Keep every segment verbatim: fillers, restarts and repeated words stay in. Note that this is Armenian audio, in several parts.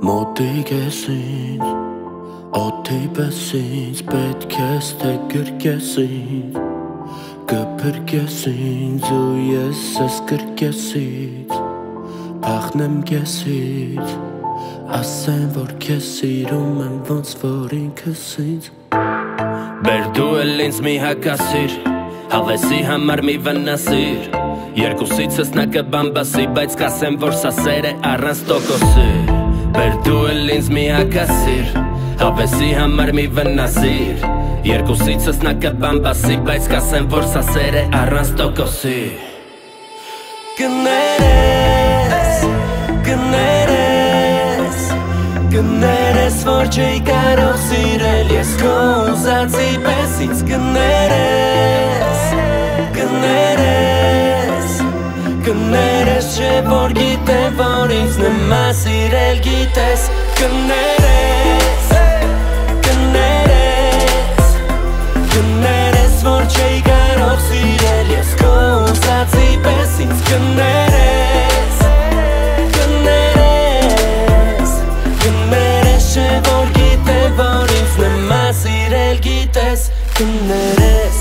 Մոտիկ ես ինձ, օդի պես ինձ, պետք ես թե գրկես ինձ, կփրկես ինձ ու ես ես կրկեսից, փախնեմ կեսից, ասեմ որ քեզ սիրում եմ ոնց որ ինքս ինձ։ Բեր դու էլ ինձ մի հակասիր, հավեսի համար մի վնասիր, երկուսիցս նա կբամբասի, բայց կասեմ որ սա սեր է առանց տոկոսի։ Բեր դու էլ ինձ մի հակասիր, հավեսի համար մի վնասիր, երկուսիցս նա կբամբասի, բայց կասեմ որ սա սեր է առանց տոկոսի։ Կներես, կներես, կներես, որ չէի կարող սիրել ես քո ուզածի պես ինձ կներես, կներես, կներես, չէ որ գիտեմ որ ինձ նմա սիրել գիտես, կներես, կներես, կներես, որ չէի կարող սիրել ես քո ուզածի պես ինձ կներես, կներես, կներես, չէ որ գիտեմ որ ինձ նմա սիրել գիտես, կներես։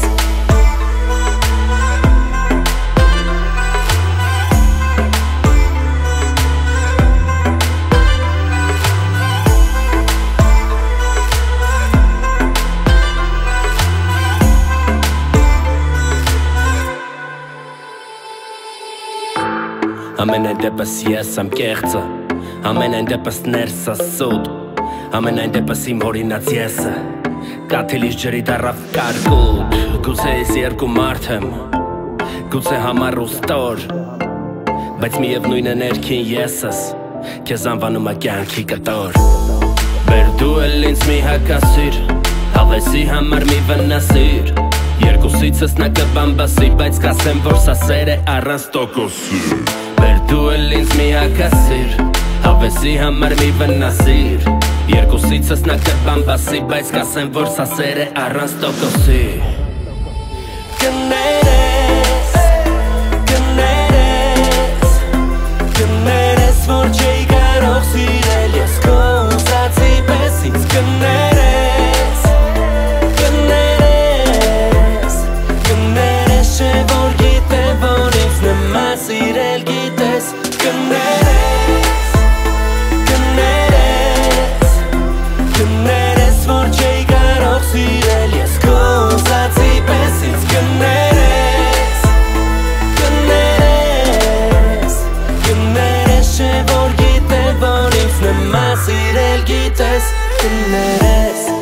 Ամենայն դեպս ես եմ կեղծը, ամենայն դեպս ներսս սուտ, ամենայն դեպս իմ հորինած եսը, կաթիլից ջրի դարավ կարկուտ, գուցե ես երկու մարդ եմ, գուցե համար ու ստոր, բայց միևնույն է ներքին եսս, քեզ անվանում է կյանքի կտոր։ Բեր դու էլ ինձ մի հակասիր, հավեսի համար մի վնասիր, երկուսիցս նա կբամբասի, բայց կասեմ որ սա սեր է առանց տոկոսի։ Բեր դու էլ ինձ մի հակասիր, հավեսի համար մի վնասիր, երկուսիցս նա կբամբասի, բայց կասեմ որ սա սեր է առանց տոկոսի։ Կներես, կներես, կներես, որ չէի կարող սիրել ես քո ուզածի պես ինձ կներես, կներես, կներես, չէ որ գիտեմ որ ինձ նմա սիրել գիտես, կներես, կներես, կներես, որ չէի կարող սիրել ես քո ուզածի պես ինձ կներես, կներես, կներես, չէ որ գիտեմ որ ինձ նմա սիրել գիտես, կներես։